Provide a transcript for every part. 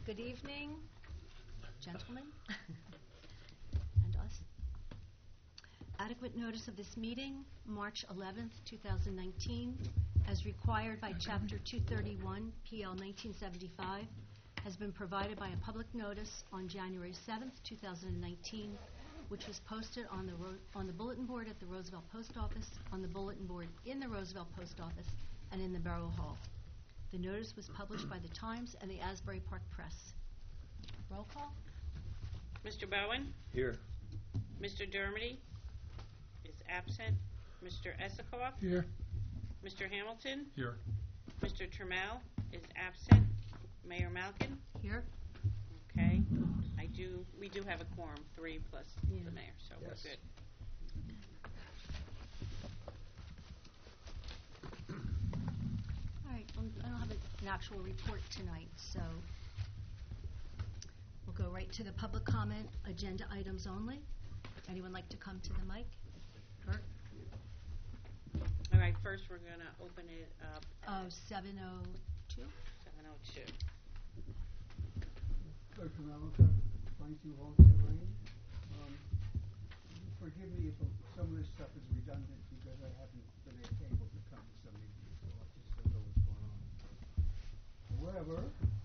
Good evening, gentlemen, and us. Adequate notice of this meeting, March 11th, 2019, as required by Chapter 231, PL 1975, has been provided by a public notice on January 7th, 2019, which was posted on the bulletin board at the Roosevelt Post Office, on the bulletin board in the Roosevelt Post Office, and in the Borough Hall. The notice was published by the Times and the Asbury Park Press. Roll call. Mr. Bowen? Here. Mr. Dermody is absent. Mr. Esikoff? Here. Mr. Hamilton? Here. Mr. Trammell is absent. Mayor Malkin? Here. Okay. We do have a quorum, 3 plus the mayor, so Yes. we're good. All right, I don't have an actual report tonight, so we'll go right to the public comment, agenda items only. Anyone like to come to the mic? Bert? All right, first we're going to open it up at 7:02. 7:02. Dr. Malika, 22 Homestead Lane. Forgive me if some of this stuff is redundant because I haven't been able to come to some meetings, so I just don't know what's going on. However,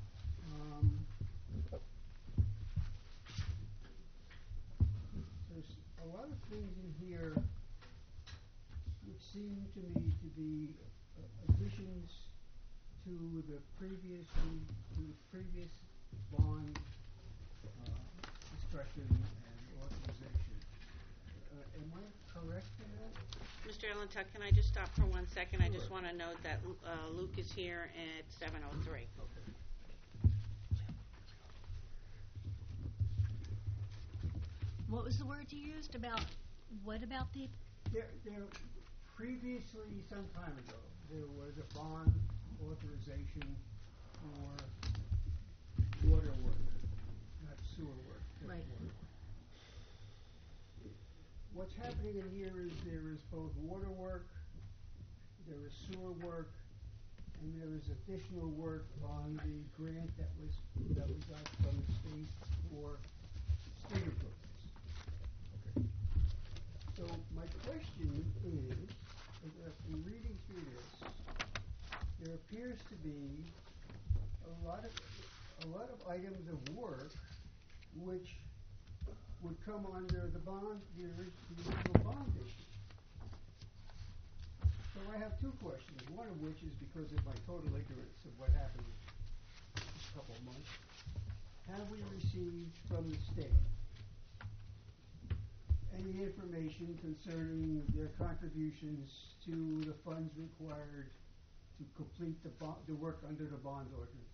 there's a lot of things in here which seem to me to be additions to the previous bond discussion and authorization. Am I correct in that? Mr. Allentuck, can I just stop for 1 second? I just want to note that Luke is here at 7:03. Okay. What was the word you used about, what about the? There previously, some time ago, there was a bond authorization for water work, not sewer work. Just Right. water work. What's happening in here is there is both water work, there is sewer work, and there is additional work on the grant that we got from the state for street improvements. Okay. So my question is, in reading through this, there appears to be a lot of items of work which would come under the bond, the original bond issue. So I have two questions, one of which is because of my total ignorance of what happened this couple of months. Have we received from the state any information concerning their contributions to the funds required to complete the work under the bond ordinance?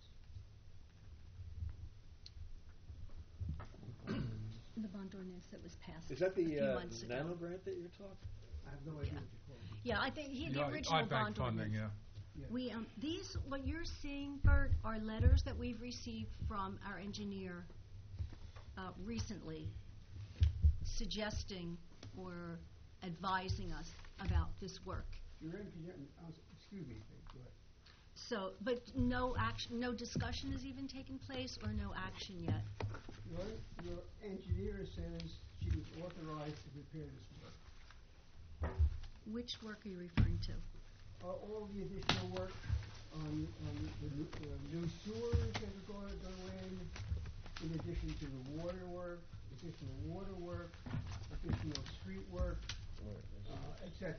The bond ordinance that was passed Is that the a few months ago. nano grant that you're talking? I have no idea what you call it. Yeah, I think the original bond funding, ordinance. Yeah. We these what you're seeing, Bert, are letters that we've received from our engineer recently, suggesting or advising us about this work. Your engineer, excuse me, go ahead. So, but no action, no discussion has even taken place, or no action yet. Your engineer says she was authorized to prepare this work. Which work are you referring to? All the additional work on the new sewers that are going to go in addition to the water work, additional water work, additional street work, etc.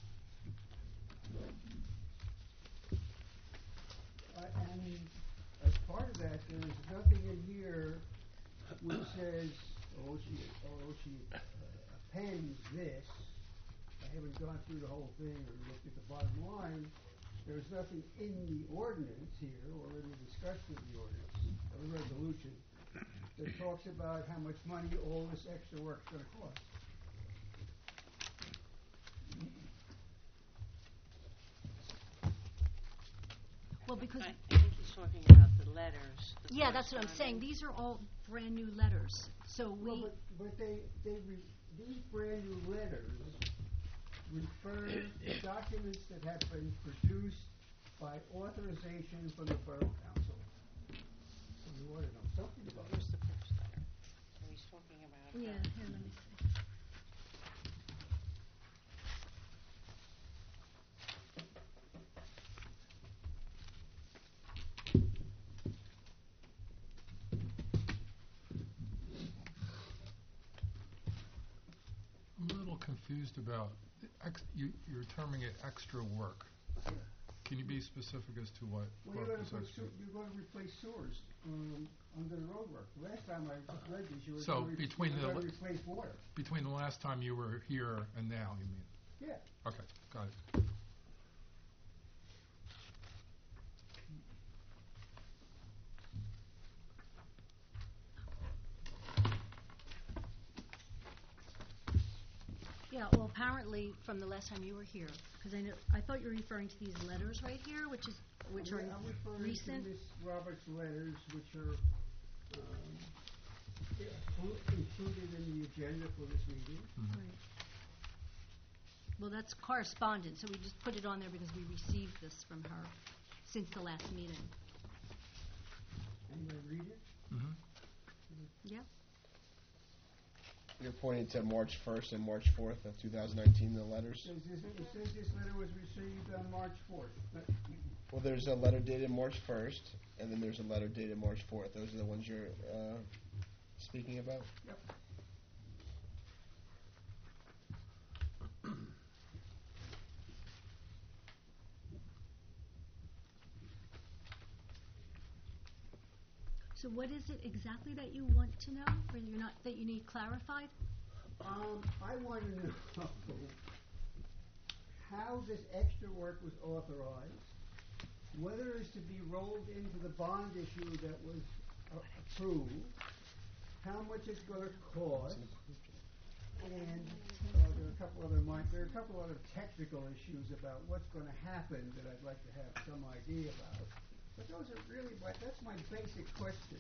And as part of that, there is nothing in here which says, she appends this. I haven't gone through the whole thing or looked at the bottom line. There's nothing in the ordinance here or in the discussion of the ordinance or the resolution that talks about how much money all this extra work's going to cost. Well, because I think he's talking about the letters. yeah, that's what I'm saying. These are all brand new letters. So we. Well, but these brand new letters refer to documents that have been produced by authorization from the Borough Council. You ought to know something about it. Here's the first letter. So he's talking about. Yeah, here, let me see. I'm a little confused about, you're terming it extra work. Can you be specific as to what Well, work is extra? you're gonna replace sewers, under the road work. The last time I read this, you were So gonna between the gonna li- replace water. Between the last time you were here and now, you mean? Yeah. Okay, got it. Yeah, well, apparently, from the last time you were here, because I thought you were referring to these letters right here, which are I'm referring recent. to Ms. Roberts' letters, which are, included in the agenda for this meeting. Mhm. Right. Well, that's correspondence, so we just put it on there because we received this from her since the last meeting. And you read it? Mhm. Yeah? You're pointing to March 1st and March 4th of 2019, the letters? It says this letter was received on March 4th. Well, there's a letter dated March 1st, and then there's a letter dated March 4th. Those are the ones you're speaking about? Yep. So what is it exactly that you want to know, or that you need clarified? I want to know how this extra work was authorized, whether it's to be rolled into the bond issue that was approved, how much it's going to cost, and there are a couple other technical issues about what's going to happen that I'd like to have some idea about. But those are really that's my basic question.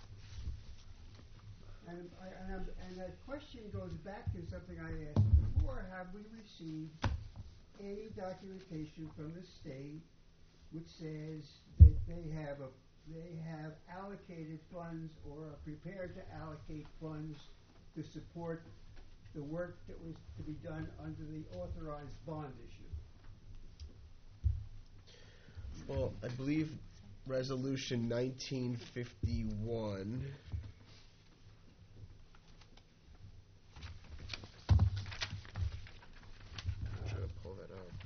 And that question goes back to something I asked before. Have we received any documentation from the state which says that they have allocated funds or are prepared to allocate funds to support the work that was to be done under the authorized bond issue? Well, I believe Resolution 1951. I'm trying to pull that up.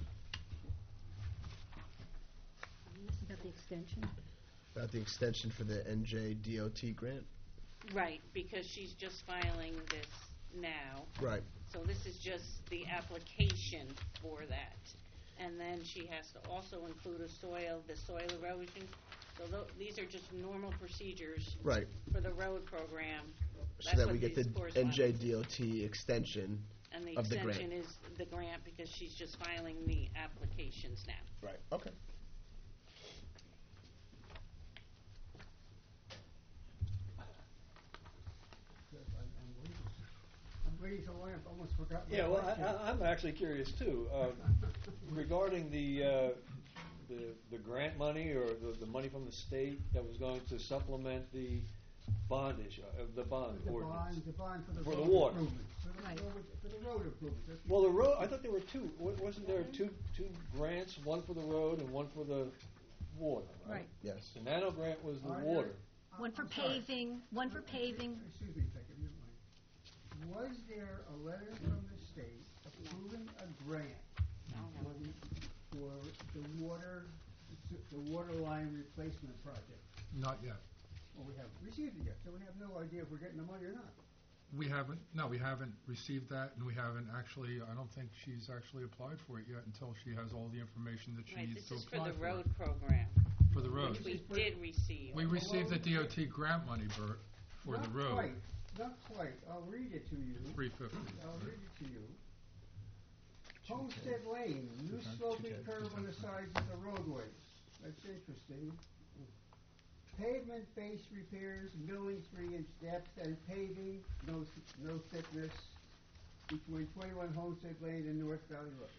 This is about the extension. About the extension for the NJDOT grant? Right, because she's just filing this now. Right. So this is just the application for that. And then she has to also include the soil erosion. So these are just normal procedures. Right. For the road program. So That's that what we get the these correspond- NJDOT extension And the of the grant. extension is the grant because she's just filing the applications now. Right, okay. I'm waiting so long, I've almost forgotten my Yeah, well, question. I'm actually curious too, regarding the grant money or the money from the state that was going to supplement the bond issue, the bond ordinance. The bond for the For the road water. improvements. Right. For the road improvements. That's Well, the road, I thought there were two, wasn't there two grants, one for the road and one for the water, right? Right. Yes. The nano grant was the Are water. One for I'm sorry. paving, one for paving. Excuse me a second, if you don't mind. Was there a letter from the state approving a grant for the water line replacement project? Not yet. Well, we haven't received it yet, so we have no idea if we're getting the money or not. We haven't received that, and we haven't actually, I don't think she's actually applied for it yet until she has all the information that she Right, needs this to is for apply the for. road program, For the road. which we did receive. We received the DOT grant money, Bert, for the road, Not quite. I'll read it to you. $350. I'll read it to you. Homestead Lane, new sloping curve on the sides of the roadways. That's interesting. Pavement base repairs, milling 3-inch depth, and paving, no thickness, between 21 Homestead Lane and North Valley Road.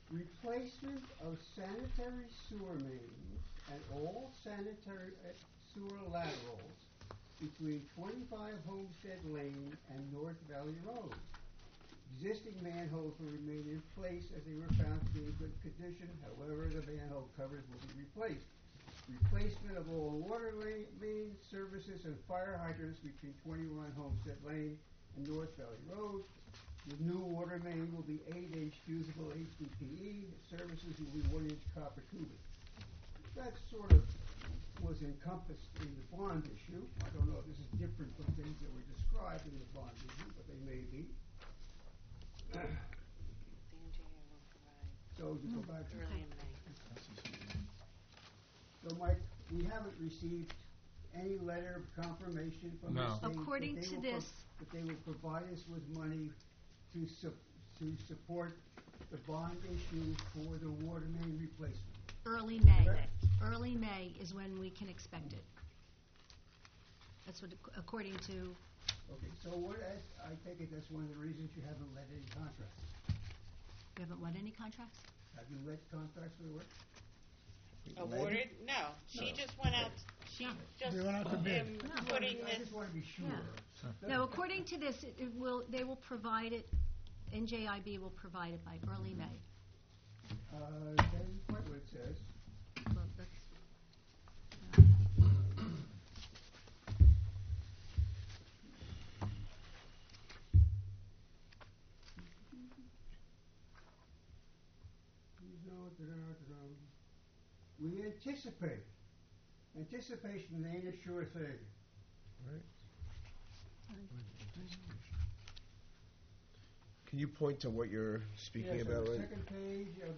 Replacement of sanitary sewer mains and all sewer laterals between 25 Homestead Lane and North Valley Road. Existing manholes will remain in place as they were found to be in good condition. However, the manhole covers will be replaced. Replacement of all water mains, services, and fire hydrants between 21 Homestead Lane and North Valley Road. The new water main will be 8-inch fusible HDPE. Services will be 1-inch copper tubing. That sort of was encompassed in the bond issue. I don't know if this is different from things that were described in the bond issue, but they may be. The NJA will provide So to go back to early in May. So, Mike, we haven't received any letter of confirmation from the No. state According that they to will this, that they will provide us with money to support the bond issue for the water main replacement. early May. Correct. Early May is when we can expect it. That's what, according to, Okay, so I take it that's one of the reasons you haven't let any contracts. we haven't won any contracts? Have you let contracts for the work? Awarded? No, she just went out, she just They went out to bid. putting I this, just want to be sure. Yeah. No, according to this, they will provide it, NJIB will provide it by early May. That isn't quite what it says. Well, that's, We anticipate. Anticipation ain't a sure thing. Can you point to what you're speaking Yes, about? on the Right? second page of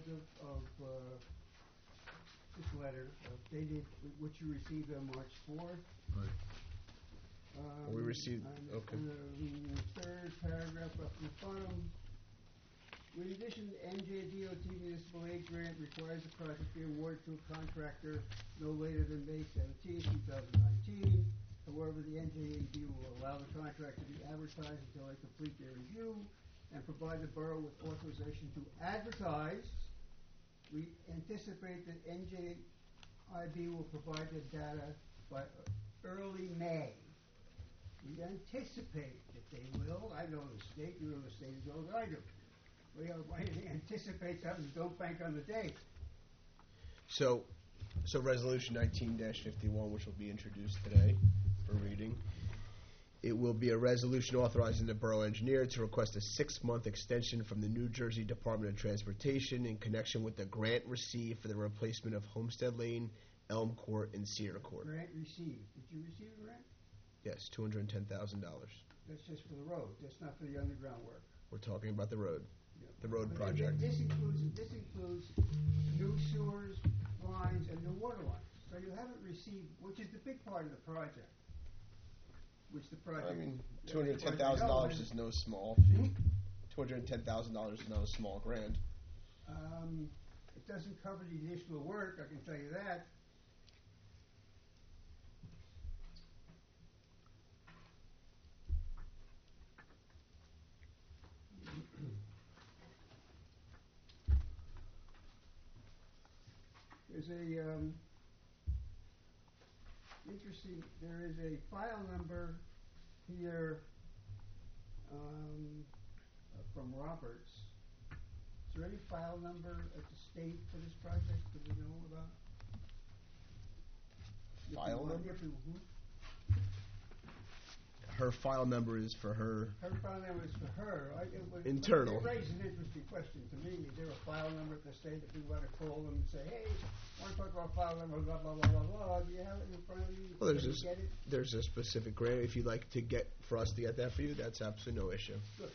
this letter, dated, which you received on March 4th. Right. We received- on okay. the third paragraph up in the bottom. In addition, the NJDOT municipal aid grant requires the project be awarded to a contractor no later than May 17, 2019. However, the NJAD will allow the contract to be advertised until they complete their review and provide the borough with authorization to advertise. We anticipate that NJIB will provide the data by early May. We anticipate that they will. I know the state, you know the state as well as I do. We anticipate something, don't bank on the date. So resolution 19-51, which will be introduced today for reading. It will be a resolution authorizing the borough engineer to request a 6-month extension from the New Jersey Department of Transportation in connection with the grant received for the replacement of Homestead Lane, Elm Court, and Cedar Court. Grant received. Did you receive a grant? Yes, $210,000. That's just for the road, that's not for the underground work. We're talking about the road, Yeah. the road But project. This includes new sewers, lines, and new water lines. So you haven't received, which is the big part of the project. Which the project. I mean, as $210,000 far as is no small Hmm? fee. $210,000 is not a small grant. It doesn't cover the additional work, I can tell you that. There's there is a file number here, from Roberts. Is there any file number at the state for this project that we know about? File number? Hmm? Her file number is for her. Her file number is for her. Internal. It raises an interesting question to me. Is there a file number at the state that we want to call them and say, hey, I want to talk about file number, blah, blah, blah, blah, blah. Do you have it in front of you? Well, Can you get it? there's a specific grant. If you'd like to get for us to get that for you, that's absolutely no issue. Good.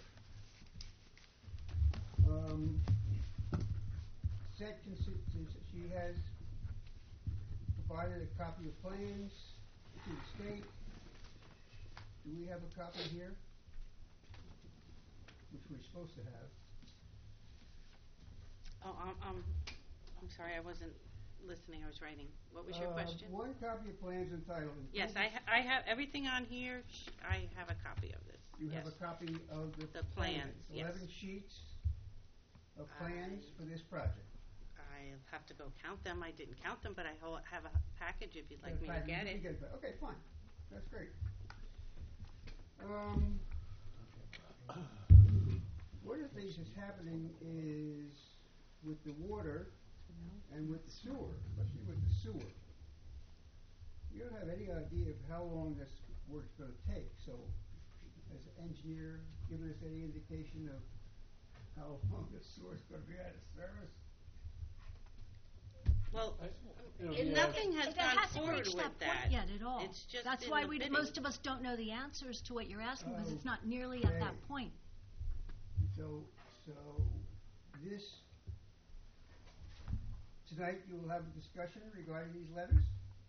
She has provided a copy of plans to the state. Do we have a copy here? Which we're supposed to have. oh, I'm sorry, I wasn't listening, I was writing. What was your question? One copy of plans entitled. Yes, I have everything on here, I have a copy of this, You yes. have a copy of the The plans, yes. 11 sheets of plans for this project. I I have to go count them. I didn't count them, but I have a package if you'd like me to Fine, get you it. can Okay, fine. That's great. One of the things that's happening is with the water and with the sewer, especially with the sewer. You don't have any idea of how long this work's gonna take, so has the engineer given us any indication of how long the sewer's gonna be out of service? Well, Yeah. nothing has It gone hasn't forward reached with that that. point yet at all. It's just That's in why the bidding. most of us don't know the answers to what you're asking, because it's not nearly at that Okay. point. So this, tonight you will have a discussion regarding these letters?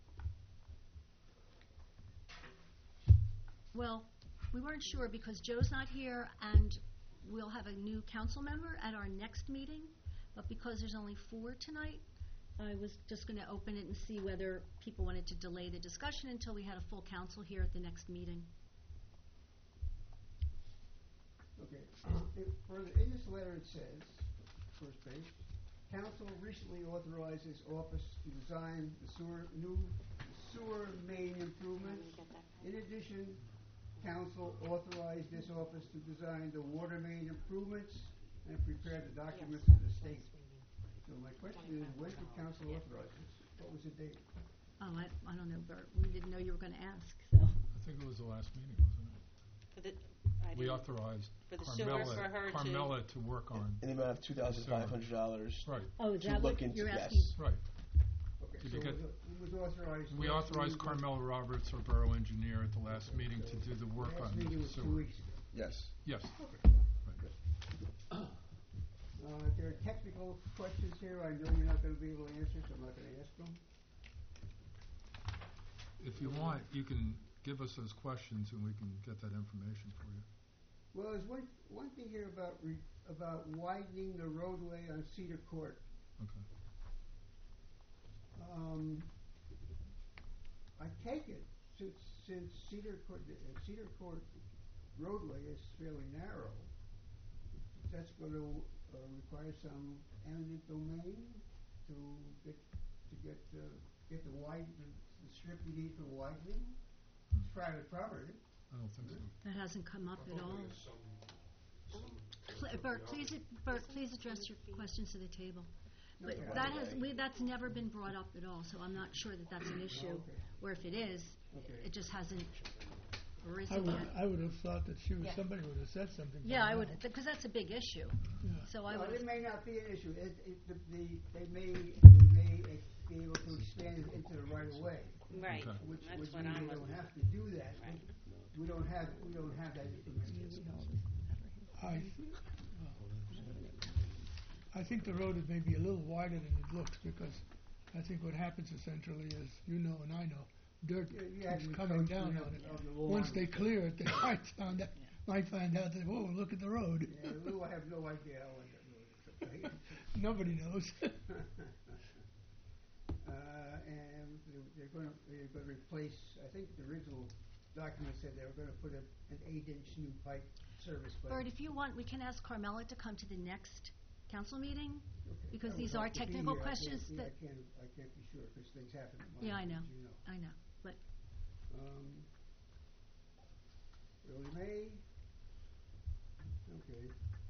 Well, we weren't sure because Joe's not here, and we'll have a new council member at our next meeting, but because there's only 4 tonight, I was just going to open it and see whether people wanted to delay the discussion until we had a full council here at the next meeting. Okay. In this letter it says, first page, council recently authorized this office to design the sewer main improvements. In addition, council authorized this office to design the water main improvements and prepare the documents for the state. So my question is, when did council authorize this? What was the date? Oh, I don't know, Bert. We didn't know you were going to ask, so. I think it was the last meeting, wasn't it? For the, I We didn't- authorized for the sewer for her to- Carmella to work on, In the amount of $2,500. right, Oh, is To that look what into- you're yes. asking? right. Okay, Did so you get- it was authorized. We last authorized meeting. Carmella Roberts, our borough engineer, at the last meeting to do the work Last on meeting the was 2 sewer. weeks ago. Yes. Yes. There are technical questions here I know you're not gonna be able to answer, so I'm not gonna ask them. If you want, you can give us those questions and we can get that information for you. Well, there's one thing here about widening the roadway on Cedar Court. Okay. I take it, since Cedar Court roadway is fairly narrow, that's gonna require some eminent domain to get the strip you need for widening. It's private property. I don't think so. That hasn't come up at all. Bert, please address your questions to the table. But Okay. that's never been brought up at all, so I'm not sure that that's an issue. Okay. Or if it is, Okay. it just hasn't I arisen would, yet. I would have thought that Yeah. somebody would have said something. by Yeah, I now. would, because that's a big issue. Yeah. So I No, would, it may not be an issue. They may be able to expand it into the right of way, Right, Okay. which that's means what they I'm don't looking have to do that. Right. We don't have that information. I think the road is maybe a little wider than it looks, because I think what happens essentially is, you know and I know, dirt You had keeps the coming encroachment down on it. of the lawn. Once they clear it, they might find out that, whoa, look at the road. Yeah, Lou, I have no idea how long that road is, okay? Nobody knows. And they're gonna replace, I think the original document said they were gonna put an 8-inch new pipe service pipe. Bert, if you want, we can ask Carmella to come to the next council meeting, Okay. because I these would are like to be technical here. questions I that, can't be sure, because things happen at my Yeah, I house, know. as you know. I know, but Early May. Okay.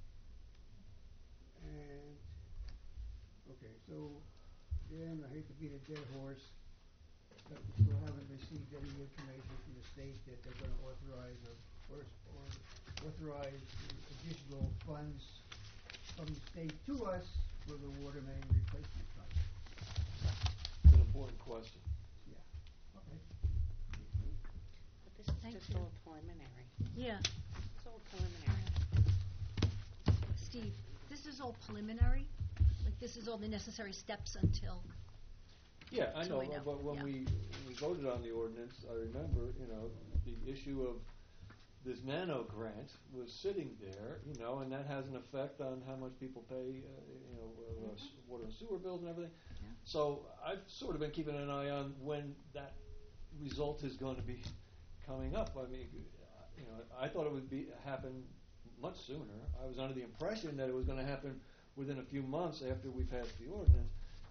And, okay, so, again, I hate to beat a dead horse, but we still haven't received any information from the state that they're gonna authorize or authorize additional funds from the state to us for the water main replacement project. It's an important question. Yeah, okay. But this is Thank just you. all preliminary. yeah, It's all preliminary. Steve, this is all preliminary? Like, this is all the necessary steps until, Yeah, I So know, we know, but when yeah. we voted on the ordinance, I remember, the issue of this nano grant was sitting there, and that has an effect on how much people pay, water and sewer bills and everything. Yeah. So I've sort of been keeping an eye on when that result is going to be coming up. I mean, I thought it would happen much sooner. I was under the impression that it was going to happen within a few months after we passed the ordinance.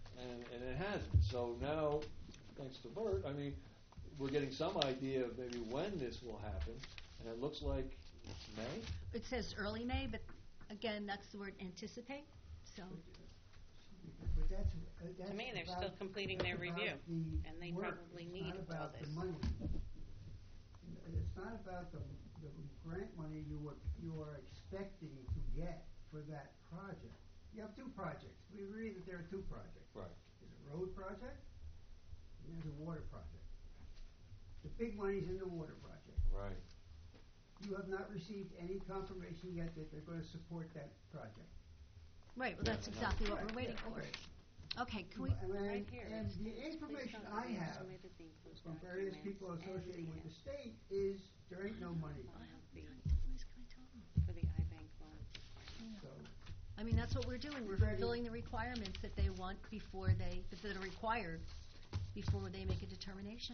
and it hasn't. So now, thanks to Bert, I mean, we're getting some idea of maybe when this will happen, and it looks like May? It says early May, but again, that's the word anticipate, so. But that's To me, they're about- still completing their that's review, about the and they work. probably It's need not all about the this. money. It's not about the grant money you are expecting to get for that project. You have two projects. We agree that there are two projects. Right. There's a road project, and there's a water project. The big money's in the water project. Right. You have not received any confirmation yet that they're gonna support that project. Right, well, that's exactly what we're waiting for. Okay. Okay, can we, Right here. And the Please information note I the have estimated the enclosed from various documents people and associated the with the state is there ain't no money. For the iBank loan. So, I mean, that's what we're doing. We're Ready. fulfilling the requirements that they want before they, that are required before they make a determination.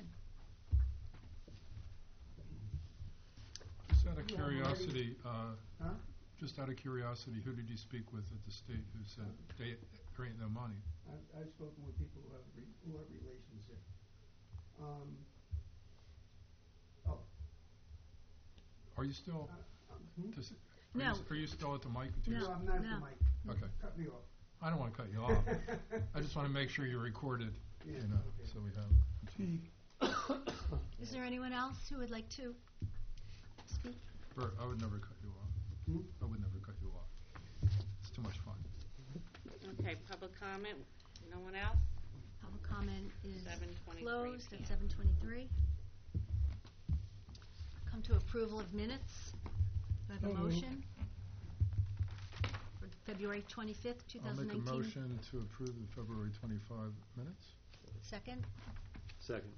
Just out of Yeah, we're ready. curiosity, huh? just out of curiosity, who did you speak with at the state who said there ain't no money? I've spoken with people who have relations there. Oh, Are you still, hmm? No. are you still at the mic? No, I'm not at the No. mic. Okay. Cut me off. I don't want to cut you off. I just want to make sure you're recorded, Yeah, you know, okay. so we have. Is there anyone else who would like to speak? Bert, I would never cut you off. Hmm? I would never cut you off. It's too much fun. Okay, public comment, no one else? Public comment is 7:23 closed at PM. 7:23. Come to approval of minutes. Do I have a So moved. motion? For February 25th, I'll make a 2019. motion to approve the February 25 minutes. Second. Second.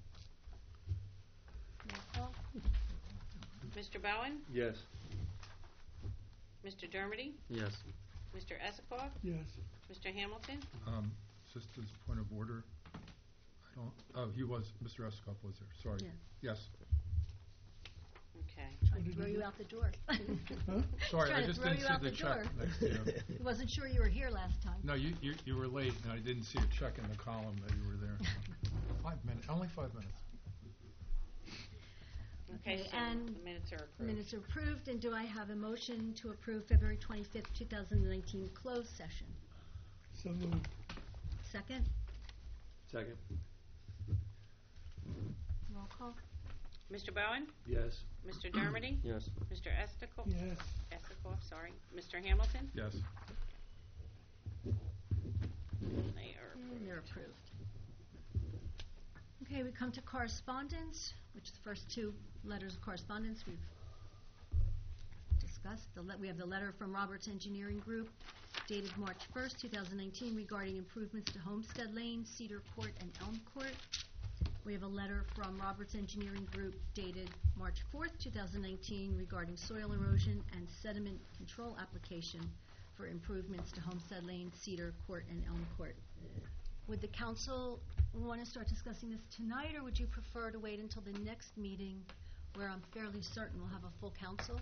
Roll call. Mr. Bowen? Yes. Mr. Dermody? Yes. Mr. Esikoff? Yes. Mr. Hamilton? Just as a point of order, Mr. Escoff was there, sorry. Yeah. Yes. Okay. Trying to throw you out the door. Huh? Sorry, I Trying to just throw didn't you see out the the check door. next to you. He wasn't sure you were here last time. No, you were late, and I didn't see a check in the column that you were there. 5 minutes, only 5 minutes. Okay, Okay, so and the minutes are approved. Minutes are approved, and do I have a motion to approve February 25th, 2019 closed session? So moved. Second. Second. Roll call. Mr. Bowen? Yes. Mr. Dermody? Yes. Mr. Esikoff? Yes. Sorry. Mr. Hamilton? Yes. They are And they're approved. Okay, we come to correspondence, which the first two letters of correspondence we've discussed. We have the letter from Roberts Engineering Group dated March 1st, 2019 regarding improvements to Homestead Lane, Cedar Court, and Elm Court. We have a letter from Roberts Engineering Group dated March 4th, 2019 regarding soil erosion and sediment control application for improvements to Homestead Lane, Cedar Court, and Elm Court. Would the council want to start discussing this tonight, or would you prefer to wait until the next meeting where I'm fairly certain we'll have a full council?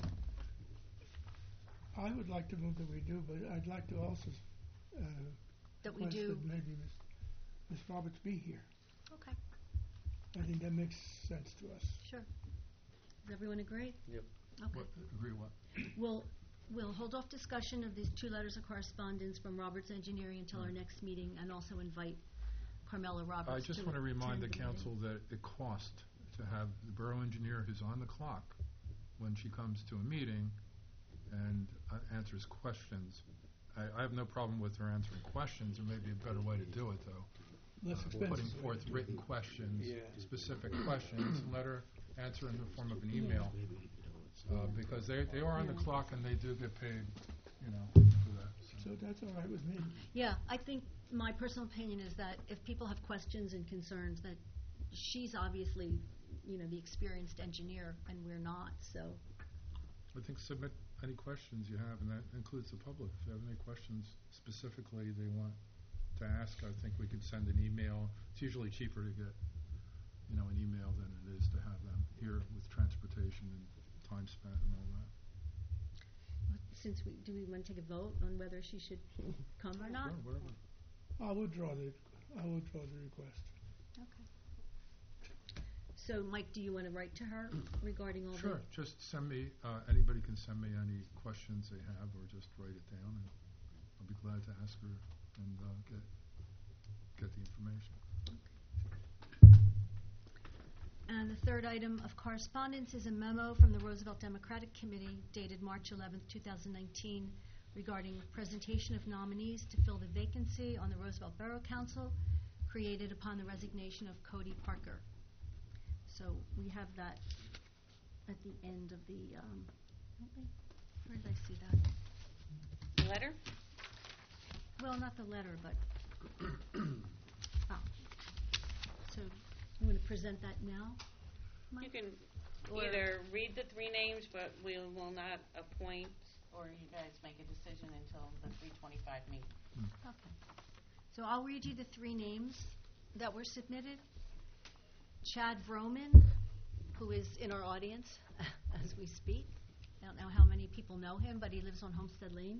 I would like to move that we do, but I'd like to also That we request do, that maybe Ms. Roberts be here. okay, I think that makes sense to us. sure. Does everyone agree? Yep. Okay. What, agree what? We'll hold off discussion of these two letters of correspondence from Roberts Engineering until our next meeting, and also invite Carmela Roberts I to just want to remind the attend council that it costs to have the borough engineer who's on the clock when she comes to a meeting and answers questions. I have no problem with her answering questions. There may be a better way to do it, though. Less Putting expensive. forth written questions, Yeah. specific questions, and let her answer in the form of an email. Because they are on the clock and they do get paid, you know, for that. So. So that's all right with me. Yeah, I think my personal opinion is that if people have questions and concerns, that she's obviously, the experienced engineer, and we're not, so. I think submit any questions you have, and that includes the public. If you have any questions specifically they want to ask, I think we could send an email. It's usually cheaper to get, an email than it is to have them here with transportation and time spent and all that. Do we want to take a vote on whether she should come or not? Sure, whatever. I'll withdraw the I'll withdraw the request. Okay. So, Mike, do you want to write to her regarding all the? Sure, just send me, anybody can send me any questions they have, or just write it down, and I'll be glad to ask her and get the information. And the third item of correspondence is a memo from the Roosevelt Democratic Committee dated March 11th, 2019, regarding presentation of nominees to fill the vacancy on the Roosevelt Borough Council created upon the resignation of Cody Parker. So we have that at the end of the, don't we? Where did I see that? Letter? Well, not the letter, but, oh. So you want to present that now, You Mike? can Or- either read the three names, but we will not appoint, or you guys make a decision until the 3:25 meeting. Okay. So I'll read you the three names that were submitted. Chad Vroman, who is in our audience as we speak. I don't know how many people know him, but he lives on Homestead Lane.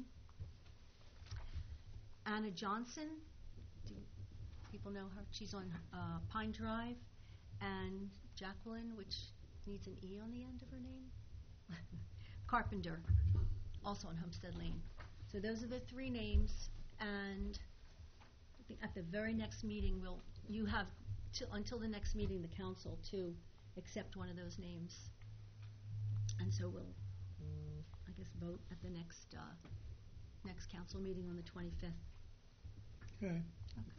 Anna Johnson, do people know her? She's on Pine Drive. And Jacqueline, which needs an E on the end of her name. Carpenter, also on Homestead Lane. So those are the three names, and I think at the very next meeting, you have until the next meeting, the council, to accept one of those names. And so we'll, I guess, vote at the next council meeting on the 25th. Okay. Okay.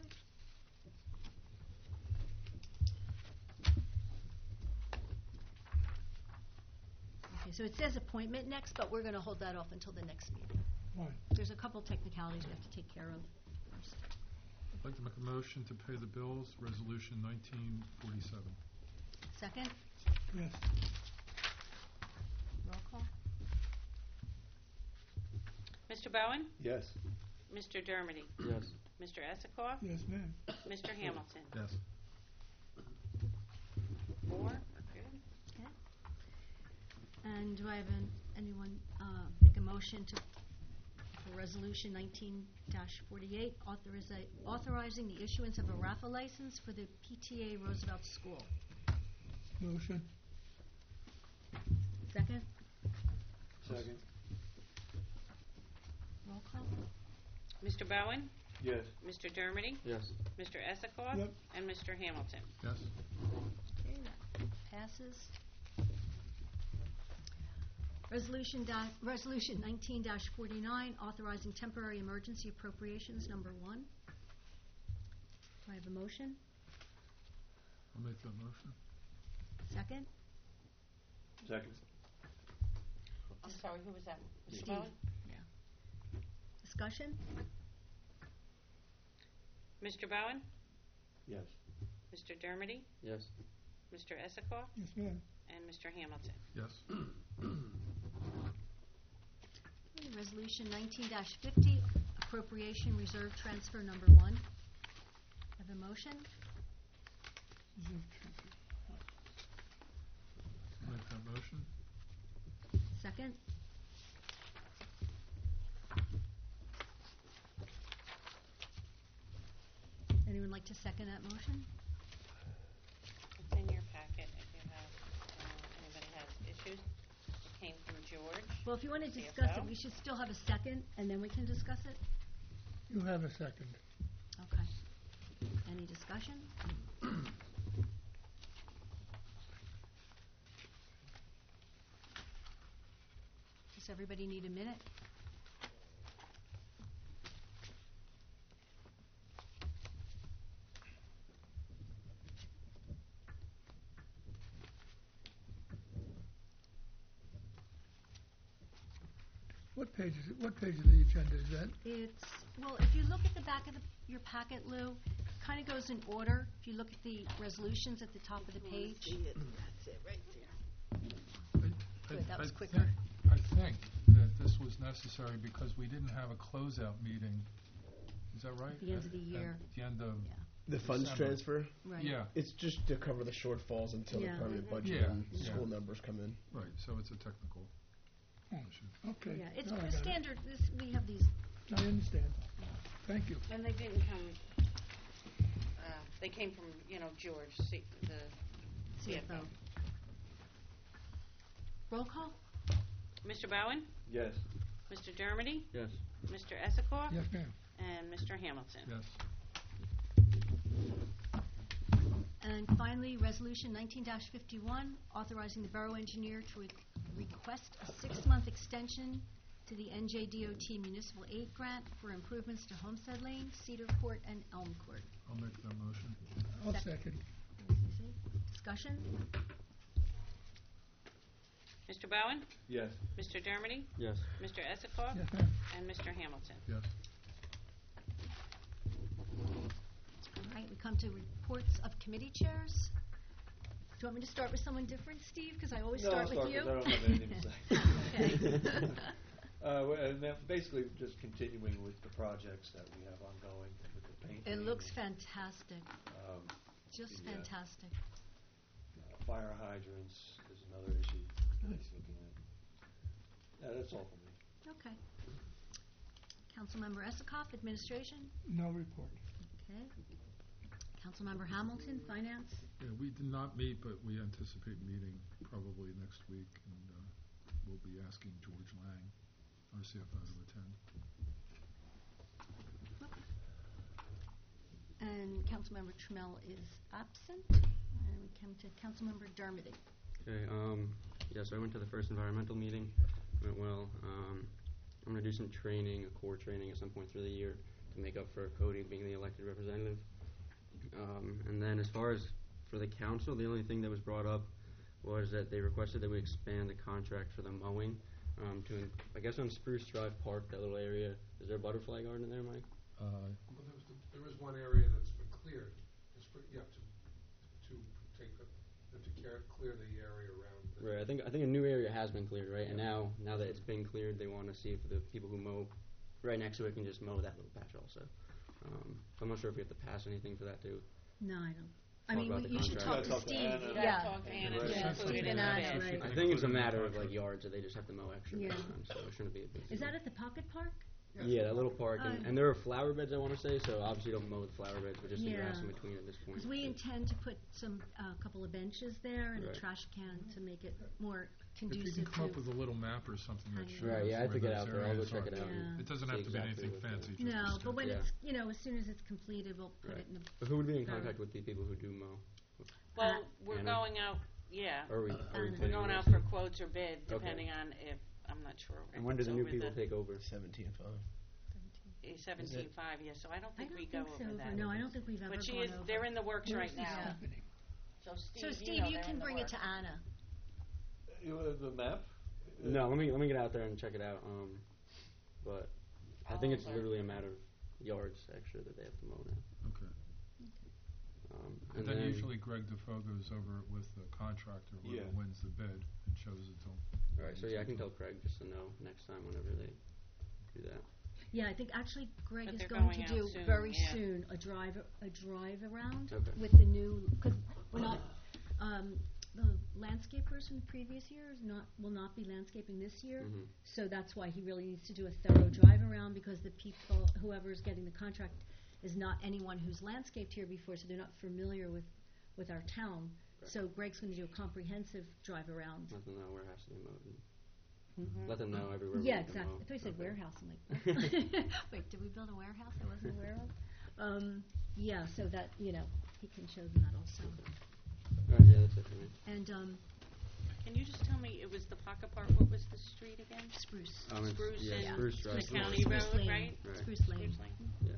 Okay, so it says appointment next, but we're going to hold that off until the next meeting. Fine. There's a couple technicalities we have to take care of first. I'd like to make a motion to pay the bills, Resolution 1947. Second, Yes. roll call. Mr. Bowen? Yes. Mr. Dermody? Yes. Mr. Esikoff? Yes, ma'am. Mr. Hamilton? Yes. 4, we're good. Okay. And do I have anyone make a motion for Resolution 19-48, authorizing the issuance of a raffle license for the PTA Roosevelt School? Motion. Second, Second. roll call. Mr. Bowen? Yes. Mr. Dermody? Yes. Mr. Esikoff? Yep. And Mr. Hamilton? Yes. Okay, that passes. Resolution 19-49, authorizing temporary emergency appropriations, number 1. Do I have a motion? I'll make that motion. Second? Second. I'm sorry, who was that? Mr. Steve. Bowen? Discussion? Mr. Bowen? Yes. Mr. Dermody? Yes. Mr. Esikoff? Yes, ma'am. And Mr. Hamilton? Yes. Okay, Resolution 19-50, appropriation reserve transfer, number 1. Have a motion? I'll make that motion. Second? Anyone like to second that motion? It's in your packet if you have, anybody has issues. It came from George. Well, if you want to discuss it, CFO. we should still have a second, and then we can discuss it. You have a second. Okay. Any discussion? Does everybody need a minute? What page is it? What page of the agenda is that? It's, well, if you look at the back of your packet, Lou, kind of goes in order. If you look at the resolutions at the top of the page. That's it, right there. Good, that was I quicker. I think that this was necessary because we didn't have a closeout meeting. Is that right? At the end of the year. At the end of, Yeah, The funds December. transfer, right. yeah, it's just to cover the shortfalls until Yeah. the permanent budget Yeah, and yeah. school numbers come in. right, so it's a technical issue. Okay. Yeah, it's Now I a got it. standard, we have these, I understand. Thank you. And they didn't come They came from, George, the CFO. Roll call? Mr. Bowen, Yes. Mr. Dermody, Yes. Mr. Esikoff, Yes, ma'am. and Mr. Hamilton. Yes. And finally, Resolution 19-51, authorizing the Borough Engineer to request a 6-month extension to the NJDOT Municipal Aid Grant for improvements to Homestead Lane, Cedar Court, and Elm Court. I'll make that motion. I'll Second. second. Discussion? Mr. Bowen, Yes. Mr. Dermody, Yes. Mr. Esikoff, Yes, ma'am. and Mr. Hamilton. Yes. All right, we come to reports of committee chairs. Do you want me to start with someone different, Steve? Because I always No, start I'll with you. 'cause I don't have anything to say. Okay. And then basically just continuing with the projects that we have ongoing with the painting. It looks fantastic, um, just Yeah. fantastic. Fire hydrants is another issue. Nice. Looking at. Yeah, that's all for me. Okay. Councilmember Esikoff, Administration. No report. Okay. Councilmember Hamilton, Finance. Yeah, we did not meet, but we anticipate meeting probably next week, and we'll be asking George Lang, our CFO, to attend. And Councilmember Trammell is absent. And we come to Councilmember Dermody. Okay, so I went to the first environmental meeting, went well. I'm going to do some training, a core training at some point through the year to make up for Cody being the elected representative. And then as far as for the council, the only thing that was brought up was that they requested that we expand the contract for the mowing I guess on Spruce Drive Park, that little area. Is there a butterfly garden in there, Mike? Well, there is one area that's been cleared. It's you have to clear the area around. Right. I think a new area has been cleared, right? And now that it's been cleared, they want to see if the people who mow right next to it can just mow that little patch also. So I'm not sure if we have to pass anything for that too. No, I don't. I Talk mean, about the you should talk contract. to Yeah, talk to Steve. Anna. Yeah. Talk to Anna, Yeah, to include Steve it in and the Anna, bid. right. I think it's a Included in the matter of contract. like yards that they just have to mow extra Yeah. this time, so it shouldn't be a big deal. Is that at the Pocket Park? Yeah, that little park, Oh. and there are flower beds, I want to say, so obviously don't mow the flower beds, but just the grass Yeah. in between at this point. Because we intend to put a couple of benches there and a Right. trash can to make it more If you conducive can come up to. with a little map or something that Right. shows Right, yeah, I have to where get those out there. I'll go areas check are. it out. Yeah. and It doesn't see have to be exactly anything what the- fancy. Just No, a but when Yeah. it's, as soon as it's completed, we'll put Right. it in the. But who would be in Borough. contact with the people who do mow? Well, we're Anna? going out, yeah. Or are we Anna. We're bidding going on out this? for quotes or bid, depending on if, I'm not sure. And if when do it's the new over people take over? 17.5. 17.5, yeah, so I don't I think don't we go think so. over that. No, I don't think we've ever But gone over. they're in the works right Where's this now. happening? So So Steve, Steve, you can bring it to Anna. You have the map? No, let me get out there and check it out. But I think it's literally a matter of yards extra that they have to mow now. Okay. And Then usually Greg Defoe goes over it with the contractor, whoever Yeah. wins the bid, and shows it to him. all right, so yeah, I can tell Craig just to know next time whenever they do that. Yeah, I think actually Greg But is they're going going to out do soon, very yeah. soon a drive around Okay. with the new, because we're not, the landscapers from the previous years will not be landscaping this year. Mhm. So that's why he really needs to do a thorough drive around, because the people, whoever's getting the contract is not anyone who's landscaped here before, so they're not familiar with our town. Right. So Greg's going to do a comprehensive drive around. Let them know where it has to be mowed. And Mhm. let them know everywhere. Yeah, we can exactly. mow. I thought you said Okay. warehouse. I'm like, wait, did we build a warehouse I wasn't aware of? Yeah, so that, he can show them that also. All right, yeah, that's it for me. And Can you just tell me, it was the Pocket Park, what was the street again? Spruce. It's- Spruce yeah, and Spruce Drive. the county Spruce road, Lane. right? Right. Spruce Lane. Spruce Lane. Yeah.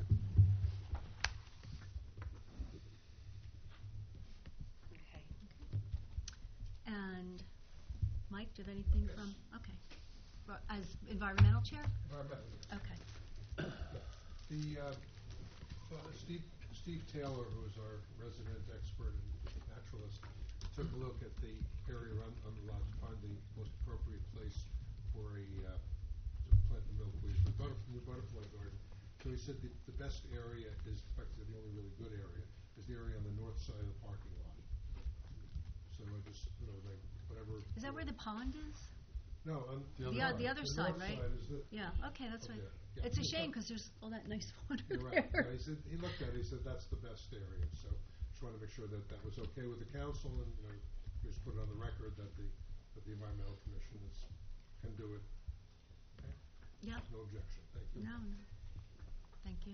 Okay. And Mike, do you have anything from, okay. As environmental chair? Environmental. Okay. Steve Taylor, who is our resident expert and naturalist, took a look at the area on the lot to find the most appropriate place for to plant the milkweed, new butterfly garden. So he said the best area is, in fact, the only really good area, is the area on the north side of the parking lot. So I just, whatever. Is that where the pond is? No, on The other side, north right? side is the, Yeah, okay, that's right. okay, It's a shame, because there's all that nice water You're right. there. He said, he looked at it, he said, that's the best area, so just wanted to make sure that that was okay with the council, and, just put it on the record that the environmental commission can do it. Okay? Yep, No objection, thank you. no, thank you.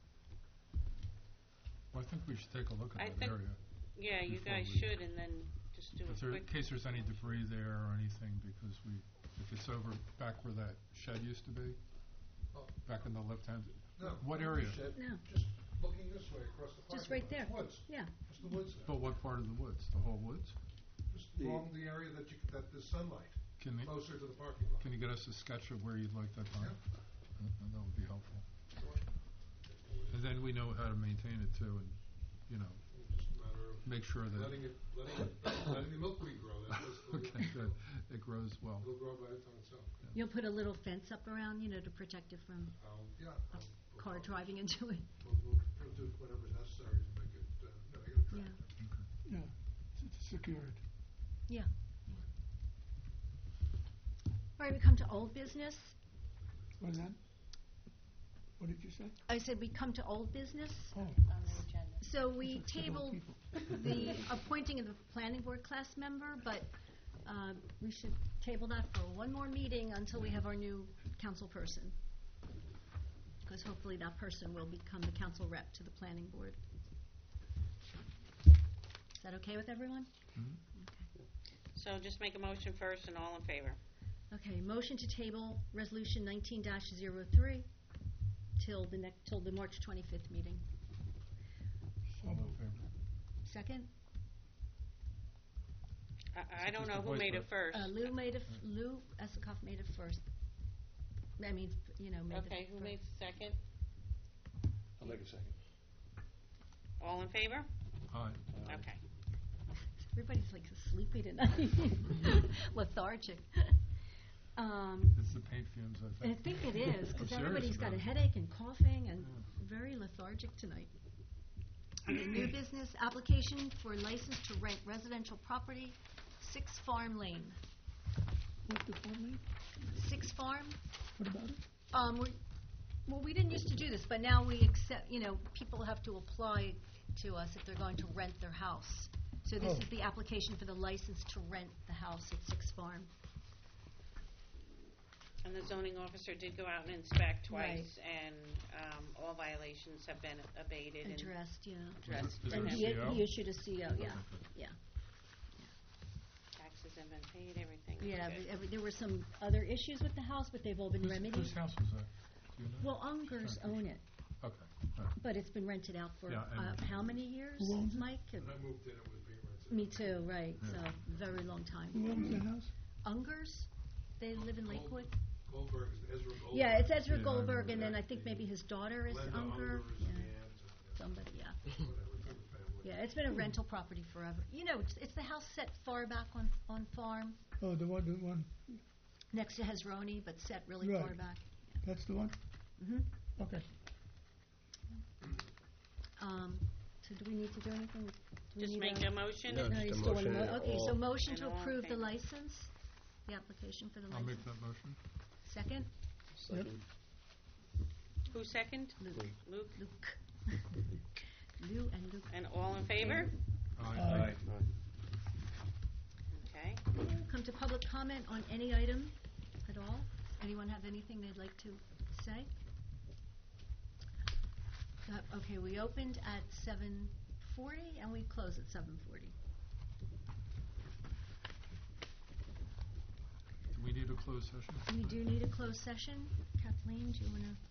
Well, I think we should take a look I at that think- area. Yeah, you Before guys we- should, and then just do a If there, in quick. case there's any debris there or anything, because if it's over back where that shed used to be, Oh. back in the left-hand, No. what area? Shed, No. Just looking this way across the parking Just right lot. there. It's woods, Yeah, just the woods there. But what part of the woods? The whole woods? Just along the area that there's sunlight, Can you, closer to the parking lot. can you get us a sketch of where you'd like that done? That would be helpful. And then we know how to maintain it too, and, Just a matter of make sure that, letting the milkweed grow. okay, good, it grows well. It'll grow by itself. you'll put a little fence up around, to protect it from Yeah. a car driving into it. We'll do whatever's necessary to make it, Yeah, Yeah, it's secured. yeah. All right, we come to old business. What is that? What did you say? I said we come to old business. Oh, On the agenda. So we That's several tabled people. the appointing of the planning board class member, but we should table that for one more meeting until we have our new council person. Because hopefully that person will become the council rep to the planning board. Is that okay with everyone? So just make a motion first, and all in favor. Okay, motion to table resolution 19-03 till the March 25th meeting. All in favor? Second? I don't just know a who voice made it vote. first. Lou Esikoff made it first. That means, made it Okay, who first. made second? I'll make a second. All in favor? Aye. Okay. Everybody's like sleepy tonight, lethargic. It's the paint fumes, I I think. think it is, because I'm serious everybody's got about a it. headache and coughing and very lethargic tonight. Okay, new business, application for license to rent residential property, 6 Farm Lane. what's the full name? 6 Farm, What about it? well, we didn't used to do this, but now we accept, people have to apply to us if they're going to rent their house. So this Oh. is the application for the license to rent the house at 6 Farm. And the zoning officer did go out and inspect Right. twice, and all violations have been abated and Addressed, yeah. addressed. Is there And a he CO? he issued a CO, yeah, yeah. Taxes have been paid, everything. Yeah, is good. there were some other issues with the house, but they've all been remedied. Whose house was that? Do you know? Well, Ungers own it, Okay, all right. but it's been rented out for Yeah, and- how many years, Who owns it? Mike? When I moved in, it was being rented. Me too, right, Yeah. so, very long time. Who owns the house? Ungers, they live in Lakewood? Goldberg is Ezra Goldberg. Yeah, it's Ezra Yeah, I Goldberg, remember and then that. I think maybe his daughter is Glenda Unger. Unger is Yeah, the aunt, somebody, yeah. whatever, it's in the family. Yeah, it's been a rental property forever. It's the house set far back on farm, Oh, the one, next to Hezroni, but set really Right. far back. that's the one? Mhm. Okay. So do we need to do anything? Do we Just need make a motion. No. and- No, Just you a still want motion to, and okay, so all- motion and to all in approve the favor. license, the application for the I'll make license. that motion. Second? Second. Who second? Luke. Luke. Luke. Lou and Luke. And all in favor? Aye. Okay. Come to public comment on any item at all. Anyone have anything they'd like to say? Okay, we opened at 7:40 and we close at 7:40. Do we need a closed session? We do need a closed session. Kathleen, do you want to?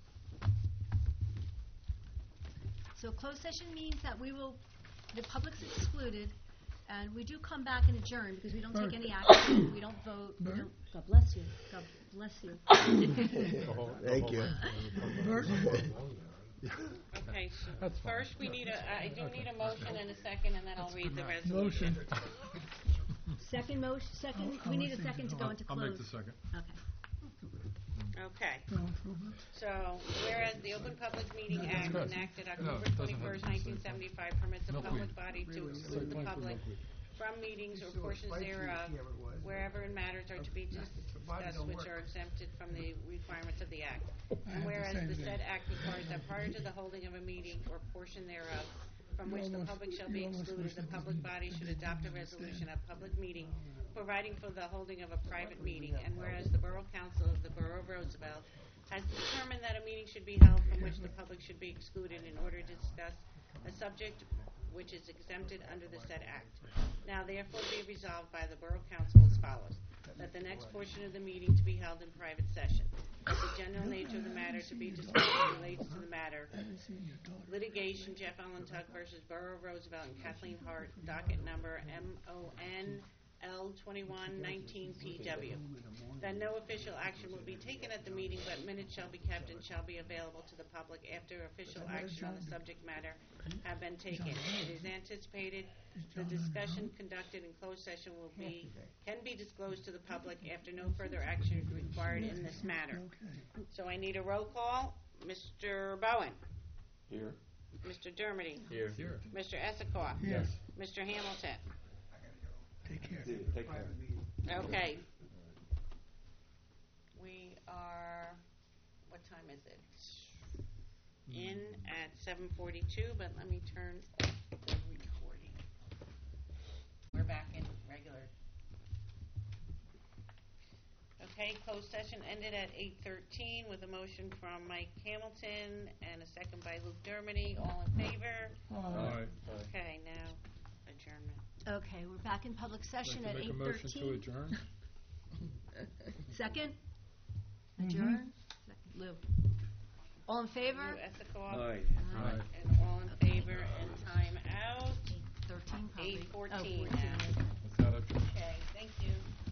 So closed session means that the public's excluded, and we do come back and adjourn because we don't take any action, we don't vote, we don't, God bless you, God bless you. Thank you. Bert? Okay, so That's fine. first we need I do need a motion and a second, and then I'll read the resolution. Motion. Second, we need a second to go into I'll closed. make the second. Okay. Okay, No improvement. so whereas the Open Public Meeting Act good. enacted No, October it doesn't have 21st, to say 1975 permits a milkweed. public body to exclude the public from meetings or You saw portions Spike thereof, here it was. wherever in matters are to be discussed which are exempted from the requirements of the Act. I And have the whereas same the thing. said Act requires that prior to the holding of a meeting or portion thereof, from which the public shall be excluded, the public body should adopt a resolution at public meeting providing for the holding of a private meeting. And whereas the Borough Council of the Borough of Roosevelt has determined that a meeting should be held from which the public should be excluded in order to discuss a subject which is exempted under the said Act. Now therefore be resolved by the Borough Council as follows, that the next portion of the meeting to be held in private session. That the general nature of the matter to be discussed relates to the matter litigation Jeff Allen Tuck versus Borough of Roosevelt and Kathleen Hart, docket number MON L2119PW. That no official action will be taken at the meeting, but minutes shall be kept and shall be available to the public after official action on the subject matter have been taken. It is anticipated the discussion conducted in closed session can be disclosed to the public after no further action is required in this matter. So I need a roll call. Mr. Bowen. Here. Mr. Dermody. Here. Mr. Esikoff. Yes. Mr. Hamilton. Take care. Take care. Okay. We are, what time is it? In at 7:42, but let me turn off the recording. We're back in regular. Okay, closed session ended at 8:13 with a motion from Mike Hamilton and a second by Luke Dermody. All in favor? Aye. Okay, now adjournment. Okay, we're back in public session Like at to make a motion to 8:13. adjourn? Second? Adjourn? Second. Lou. All in favor? Lou Esikoff. Aye. Aye. And all in favor, and time out. 13 probably. 8:14 Oh, 14. now. Without objection. Okay, thank you.